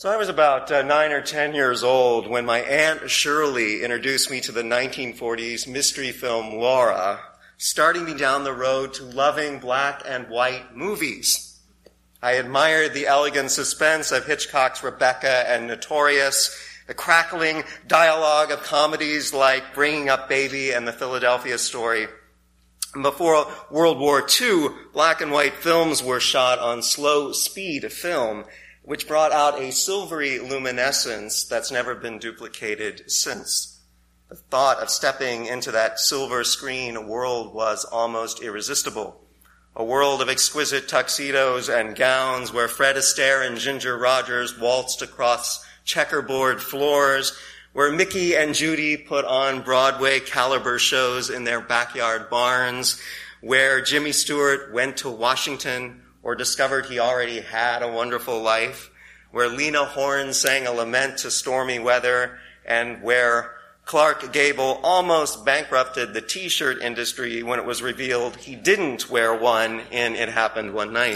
So I was about 9 or 10 years old when my Aunt Shirley introduced me to the 1940s mystery film Laura, starting me down the road to loving black and white movies. I admired the elegant suspense of Hitchcock's Rebecca and Notorious, the crackling dialogue of comedies like Bringing Up Baby and The Philadelphia Story. Before World War II, black and white films were shot on slow speed film, which brought out a silvery luminescence that's never been duplicated since. The thought of stepping into that silver screen world was almost irresistible. A world of exquisite tuxedos and gowns where Fred Astaire and Ginger Rogers waltzed across checkerboard floors, where Mickey and Judy put on Broadway caliber shows in their backyard barns, where Jimmy Stewart went to Washington or discovered he already had a wonderful life, where Lena Horne sang a lament to stormy weather, and where Clark Gable almost bankrupted the t-shirt industry when it was revealed he didn't wear one in It Happened One Night.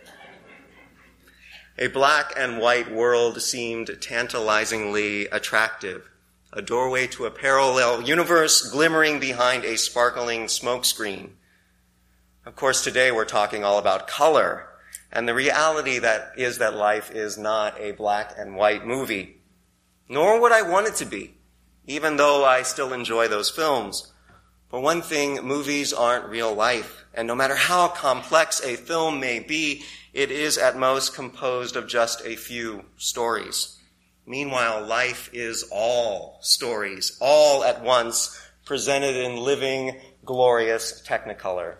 A black and white world seemed tantalizingly attractive, a doorway to a parallel universe glimmering behind a sparkling smokescreen. Of course, today we're talking all about color, and the reality that is that life is not a black and white movie. Nor would I want it to be, even though I still enjoy those films. For one thing, movies aren't real life, and no matter how complex a film may be, it is at most composed of just a few stories. Meanwhile, life is all stories, all at once, presented in living, glorious technicolor.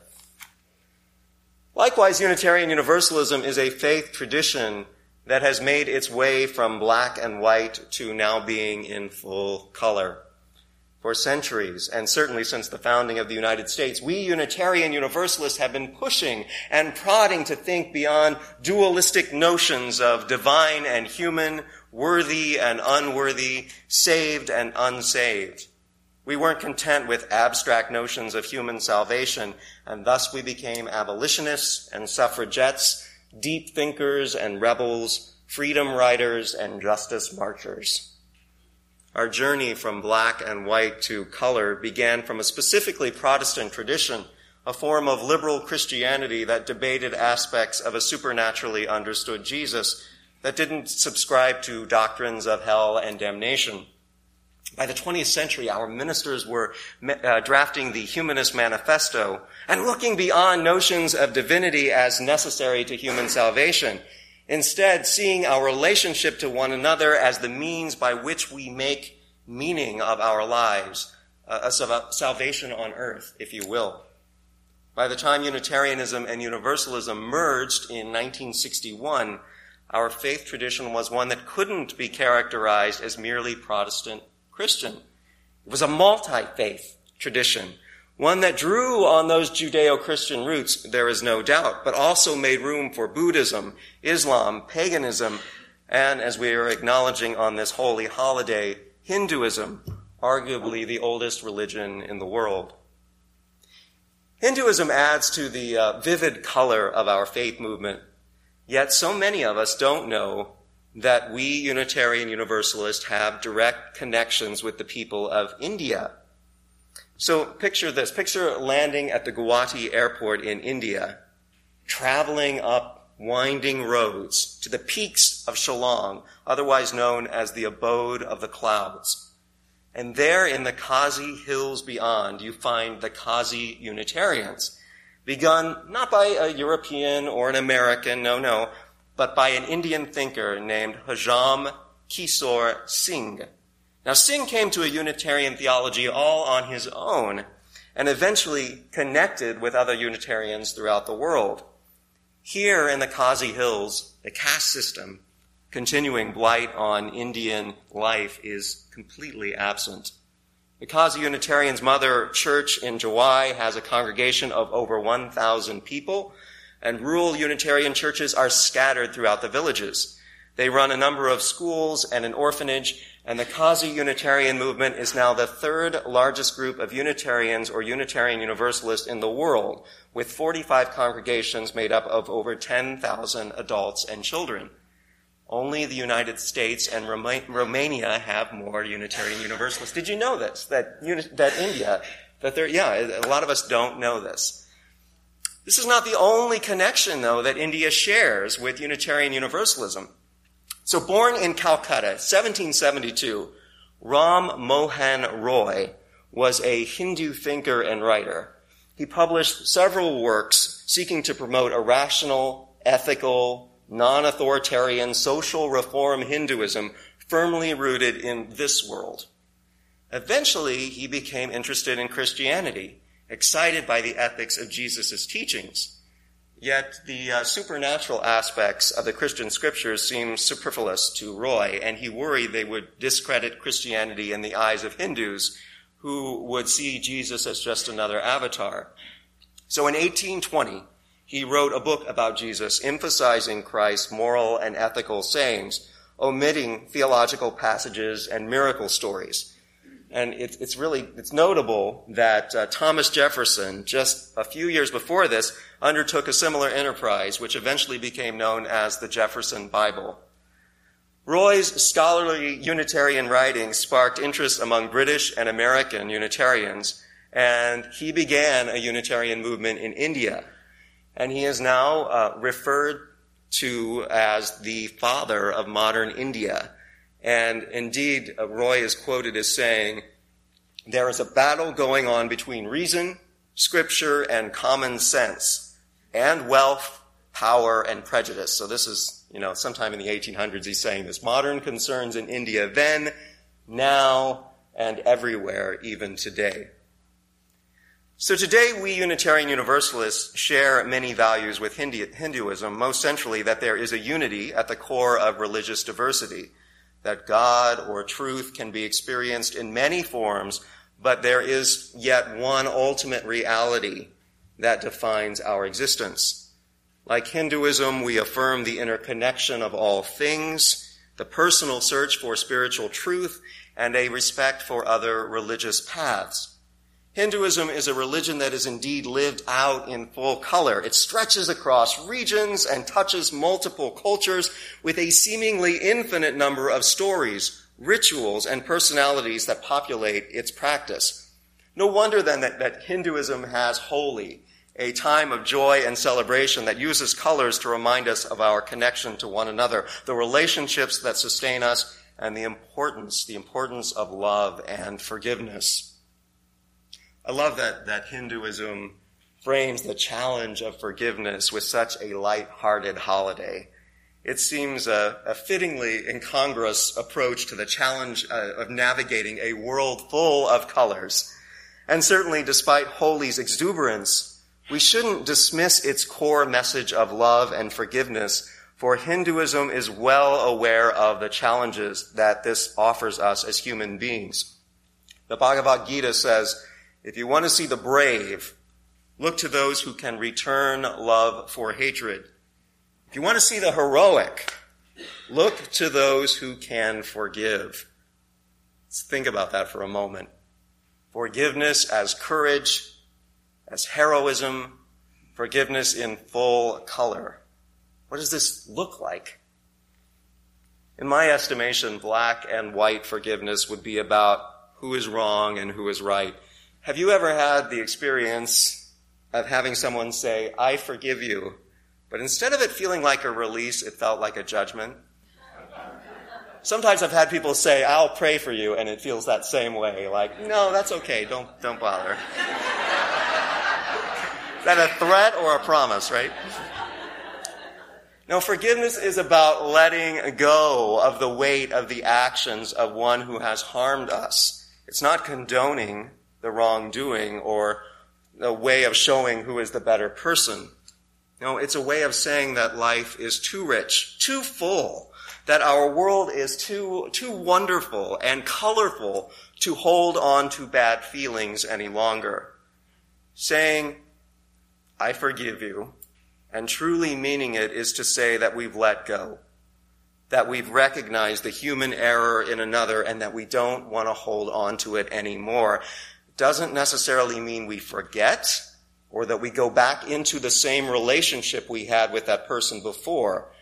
Likewise, Unitarian Universalism is a faith tradition that has made its way from black and white to now being in full color. For centuries, and certainly since the founding of the United States, we Unitarian Universalists have been pushing and prodding to think beyond dualistic notions of divine and human, worthy and unworthy, saved and unsaved. We weren't content with abstract notions of human salvation, and thus we became abolitionists and suffragettes, deep thinkers and rebels, freedom riders and justice marchers. Our journey from black and white to color began from a specifically Protestant tradition, a form of liberal Christianity that debated aspects of a supernaturally understood Jesus that didn't subscribe to doctrines of hell and damnation. By the 20th century, our ministers were drafting the Humanist Manifesto and looking beyond notions of divinity as necessary to human salvation, instead seeing our relationship to one another as the means by which we make meaning of our lives, a salvation on earth, if you will. By the time Unitarianism and Universalism merged in 1961, our faith tradition was one that couldn't be characterized as merely Protestant Christian. It was a multi-faith tradition, one that drew on those Judeo-Christian roots, there is no doubt, but also made room for Buddhism, Islam, paganism, and, as we are acknowledging on this holy holiday, Hinduism, arguably the oldest religion in the world. Hinduism adds to the vivid color of our faith movement, yet so many of us don't know that we Unitarian Universalists have direct connections with the people of India. So picture this. Picture landing at the Guwahati airport in India, traveling up winding roads to the peaks of Shillong, otherwise known as the abode of the clouds. And there in the Kazi hills beyond, you find the Kazi Unitarians, begun not by a European or an American, no, but by an Indian thinker named Hajam Kishore Singh. Now, Singh came to a Unitarian theology all on his own and eventually connected with other Unitarians throughout the world. Here in the Kazi Hills, the caste system, continuing blight on Indian life, is completely absent. The Kazi Unitarians' mother church in Jawai has a congregation of over 1,000 people, and rural Unitarian churches are scattered throughout the villages. They run a number of schools and an orphanage, and the Kazi Unitarian movement is now the third largest group of Unitarians or Unitarian Universalists in the world, with 45 congregations made up of over 10,000 adults and children. Only the United States and Romania have more Unitarian Universalists. Did you know this? That India, a lot of us don't know this. This is not the only connection, though, that India shares with Unitarian Universalism. So born in Calcutta, 1772, Ram Mohan Roy was a Hindu thinker and writer. He published several works seeking to promote a rational, ethical, non-authoritarian social reform Hinduism firmly rooted in this world. Eventually, he became interested in Christianity, excited by the ethics of Jesus' teachings. Yet the supernatural aspects of the Christian scriptures seemed superfluous to Roy, and he worried they would discredit Christianity in the eyes of Hindus who would see Jesus as just another avatar. So in 1820, he wrote a book about Jesus, emphasizing Christ's moral and ethical sayings, omitting theological passages and miracle stories. And it's notable that Thomas Jefferson, just a few years before this, undertook a similar enterprise, which eventually became known as the Jefferson Bible. Roy's scholarly Unitarian writings sparked interest among British and American Unitarians, and he began a Unitarian movement in India. And he is now referred to as the father of modern India. And indeed, Roy is quoted as saying, "There is a battle going on between reason, scripture, and common sense, and wealth, power, and prejudice." So this is, sometime in the 1800s he's saying this. Modern concerns in India then, now, and everywhere, even today. So today, we Unitarian Universalists share many values with Hinduism, most centrally that there is a unity at the core of religious diversity, that God or truth can be experienced in many forms, but there is yet one ultimate reality that defines our existence. Like Hinduism, we affirm the interconnection of all things, the personal search for spiritual truth, and a respect for other religious paths. Hinduism is a religion that is indeed lived out in full color. It stretches across regions and touches multiple cultures with a seemingly infinite number of stories, rituals, and personalities that populate its practice. No wonder then that Hinduism has Holi, a time of joy and celebration that uses colors to remind us of our connection to one another, the relationships that sustain us, and the importance of love and forgiveness. I love that Hinduism frames the challenge of forgiveness with such a light-hearted holiday. It seems a fittingly incongruous approach to the challenge of navigating a world full of colors. And certainly, despite Holi's exuberance, we shouldn't dismiss its core message of love and forgiveness, for Hinduism is well aware of the challenges that this offers us as human beings. The Bhagavad Gita says, "If you want to see the brave, look to those who can return love for hatred. If you want to see the heroic, look to those who can forgive." Let's think about that for a moment. Forgiveness as courage, as heroism, forgiveness in full color. What does this look like? In my estimation, black and white forgiveness would be about who is wrong and who is right. Have you ever had the experience of having someone say, "I forgive you," but instead of it feeling like a release, it felt like a judgment? Sometimes I've had people say, "I'll pray for you," and it feels that same way, like, "No, that's okay, don't bother." Is that a threat or a promise, right? No, forgiveness is about letting go of the weight of the actions of one who has harmed us. It's not condoning the wrongdoing or a way of showing who is the better person. No, it's a way of saying that life is too rich, too full, that our world is too wonderful and colorful to hold on to bad feelings any longer. Saying, "I forgive you," and truly meaning it is to say that we've let go, that we've recognized the human error in another, and that we don't want to hold on to it anymore. Doesn't necessarily mean we forget or that we go back into the same relationship we had with that person before.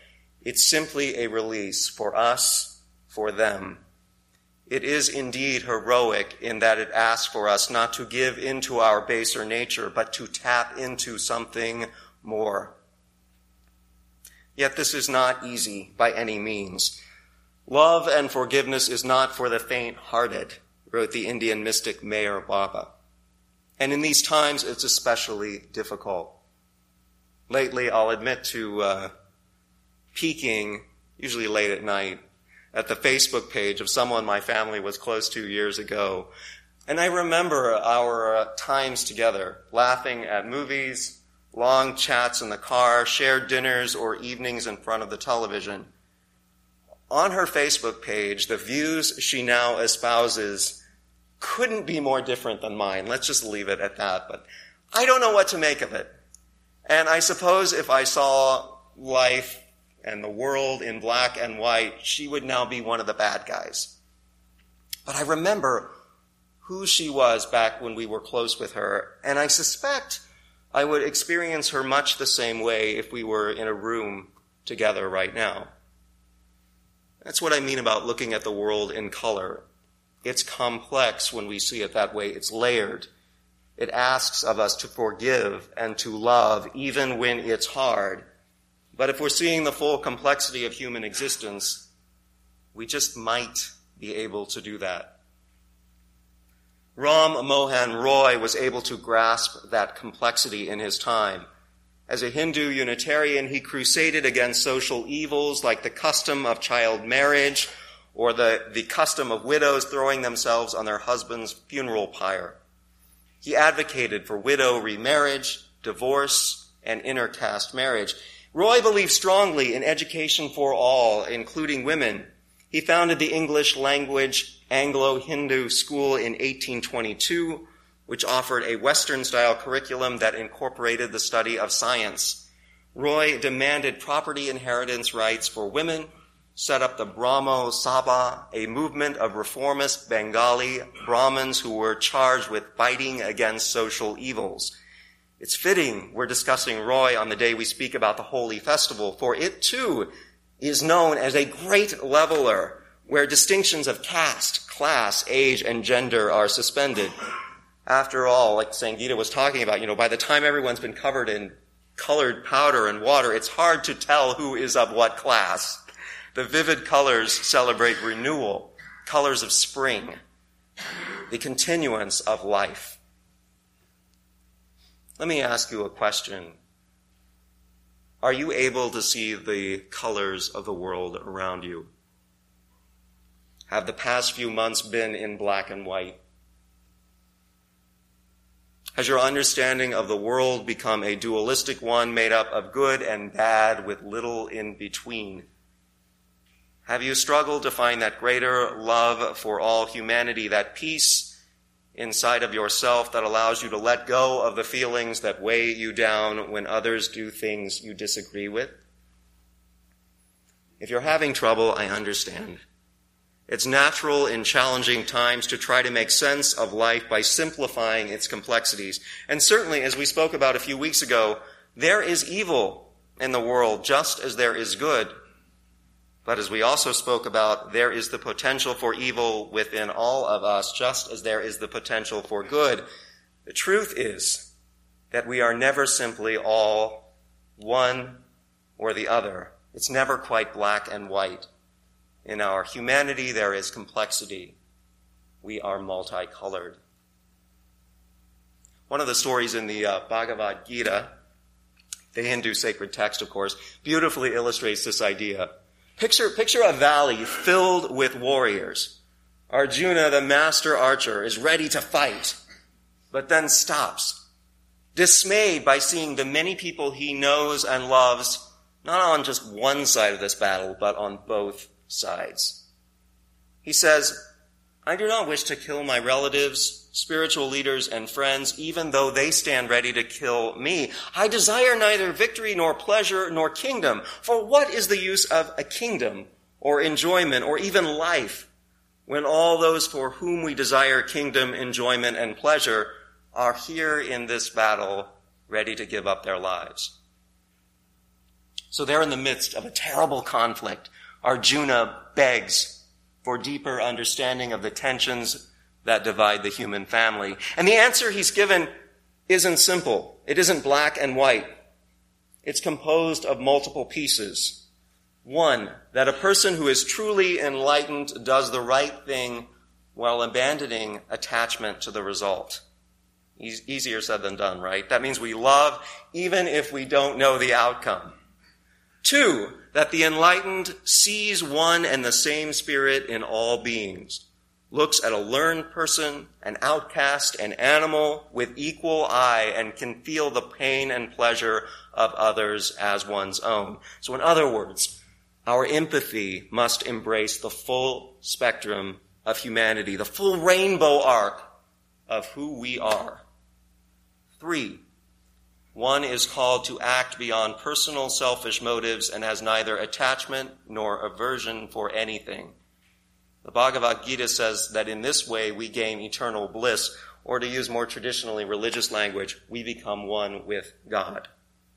It's simply a release for us, for them. It is indeed heroic in that it asks for us not to give into our baser nature, but to tap into something more. Yet this is not easy by any means. Love and forgiveness is not for the faint-hearted, wrote the Indian mystic Meher Baba. And in these times, it's especially difficult. Lately, I'll admit to peeking, usually late at night, at the Facebook page of someone my family was close to years ago. And I remember our times together, laughing at movies, long chats in the car, shared dinners or evenings in front of the television. On her Facebook page, the views she now espouses couldn't be more different than mine. Let's just leave it at that. But I don't know what to make of it. And I suppose if I saw life and the world in black and white, she would now be one of the bad guys. But I remember who she was back when we were close with her, and I suspect I would experience her much the same way if we were in a room together right now. That's what I mean about looking at the world in color. It's complex when we see it that way. It's layered. It asks of us to forgive and to love even when it's hard. But if we're seeing the full complexity of human existence, we just might be able to do that. Ram Mohan Roy was able to grasp that complexity in his time. As a Hindu Unitarian, he crusaded against social evils like the custom of child marriage or the custom of widows throwing themselves on their husband's funeral pyre. He advocated for widow remarriage, divorce, and intercaste marriage. Roy believed strongly in education for all, including women. He founded the English language Anglo-Hindu school in 1822, which offered a Western-style curriculum that incorporated the study of science. Roy demanded property inheritance rights for women, set up the Brahmo Sabha, a movement of reformist Bengali Brahmins who were charged with fighting against social evils. It's fitting we're discussing Roy on the day we speak about the Holi Festival, for it too is known as a great leveler where distinctions of caste, class, age, and gender are suspended. After all, like Sangeeta was talking about, by the time everyone's been covered in colored powder and water, it's hard to tell who is of what class. The vivid colors celebrate renewal, colors of spring, the continuance of life. Let me ask you a question. Are you able to see the colors of the world around you? Have the past few months been in black and white? Has your understanding of the world become a dualistic one made up of good and bad with little in between? Have you struggled to find that greater love for all humanity, that peace inside of yourself that allows you to let go of the feelings that weigh you down when others do things you disagree with? If you're having trouble, I understand. It's natural in challenging times to try to make sense of life by simplifying its complexities. And certainly, as we spoke about a few weeks ago, there is evil in the world just as there is good. But as we also spoke about, there is the potential for evil within all of us, just as there is the potential for good. The truth is that we are never simply all one or the other. It's never quite black and white. In our humanity, there is complexity. We are multicolored. One of the stories in the Bhagavad Gita, the Hindu sacred text, of course, beautifully illustrates this idea. Picture a valley filled with warriors. Arjuna, the master archer, is ready to fight, but then stops, dismayed by seeing the many people he knows and loves, not on just one side of this battle, but on both sides. He says, I do not wish to kill my relatives, spiritual leaders, and friends, even though they stand ready to kill me. I desire neither victory nor pleasure nor kingdom. For what is the use of a kingdom or enjoyment or even life when all those for whom we desire kingdom, enjoyment, and pleasure are here in this battle ready to give up their lives? So there in the midst of a terrible conflict, Arjuna begs for deeper understanding of the tensions that divide the human family. And the answer he's given isn't simple. It isn't black and white. It's composed of multiple pieces. One, that a person who is truly enlightened does the right thing while abandoning attachment to the result. Easier said than done, right? That means we love even if we don't know the outcome. Two, that the enlightened sees one and the same spirit in all beings, looks at a learned person, an outcast, an animal with equal eye, and can feel the pain and pleasure of others as one's own. So in other words, our empathy must embrace the full spectrum of humanity, the full rainbow arc of who we are. Three, one is called to act beyond personal selfish motives and has neither attachment nor aversion for anything. The Bhagavad Gita says that in this way we gain eternal bliss, or to use more traditionally religious language, we become one with God.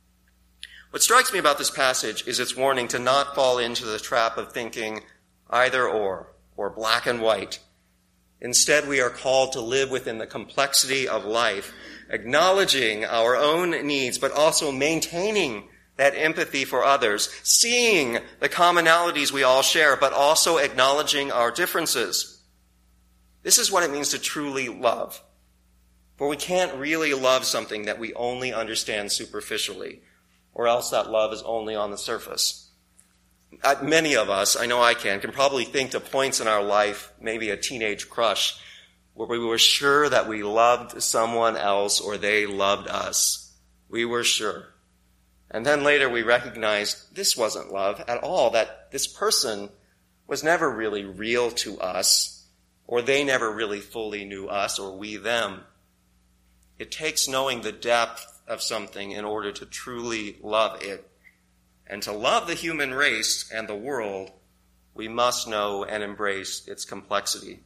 What strikes me about this passage is its warning to not fall into the trap of thinking either or black and white. Instead, we are called to live within the complexity of life, acknowledging our own needs, but also maintaining that empathy for others, seeing the commonalities we all share, but also acknowledging our differences. This is what it means to truly love. For we can't really love something that we only understand superficially, or else that love is only on the surface. Many of us, I know I can probably think to points in our life, maybe a teenage crush, where we were sure that we loved someone else or they loved us. We were sure. And then later we recognized this wasn't love at all, that this person was never really real to us, or they never really fully knew us or we them. It takes knowing the depth of something in order to truly love it. And to love the human race and the world, we must know and embrace its complexity.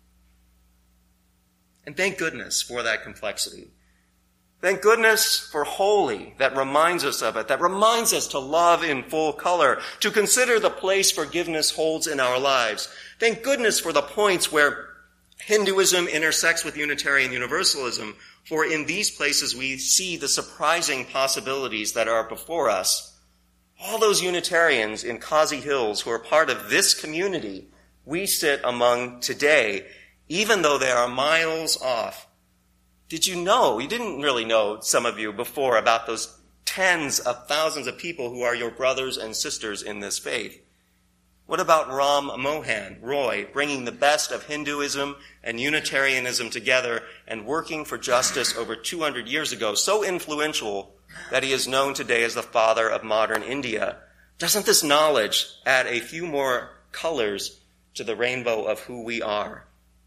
And thank goodness for that complexity. Thank goodness for holy that reminds us of it, that reminds us to love in full color, to consider the place forgiveness holds in our lives. Thank goodness for the points where Hinduism intersects with Unitarian Universalism, for in these places we see the surprising possibilities that are before us. All those Unitarians in Kazi Hills who are part of this community we sit among today, even though they are miles off. Did you know, you didn't really know, some of you, before about those tens of thousands of people who are your brothers and sisters in this faith? What about Ram Mohan Roy, bringing the best of Hinduism and Unitarianism together and working for justice over 200 years ago, so influential that he is known today as the father of modern India? Doesn't this knowledge add a few more colors to the rainbow of who we are?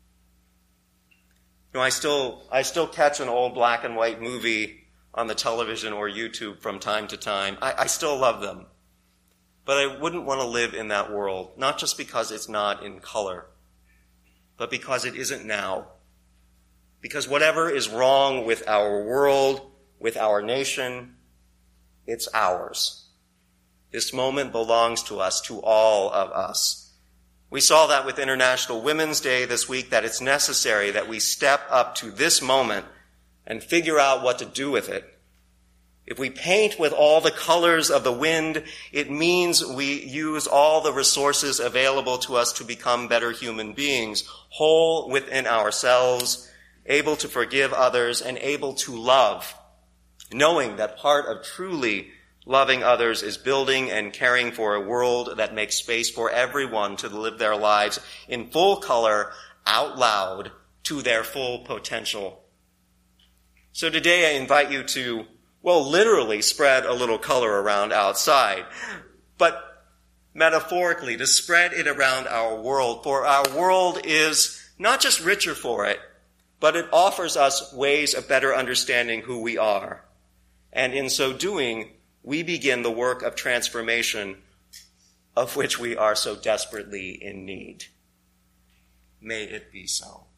You know, I still catch an old black and white movie on the television or YouTube from time to time. I still love them. But I wouldn't want to live in that world, not just because it's not in color, but because it isn't now. Because whatever is wrong with our world, with our nation, it's ours. This moment belongs to us, to all of us. We saw that with International Women's Day this week, that it's necessary that we step up to this moment and figure out what to do with it. If we paint with all the colors of the wind, it means we use all the resources available to us to become better human beings, whole within ourselves, able to forgive others, and able to love, knowing that part of truly loving others is building and caring for a world that makes space for everyone to live their lives in full color, out loud, to their full potential. So today I invite you to, literally spread a little color around outside, but metaphorically to spread it around our world, for our world is not just richer for it, but it offers us ways of better understanding who we are. And in so doing, we begin the work of transformation of which we are so desperately in need. May it be so.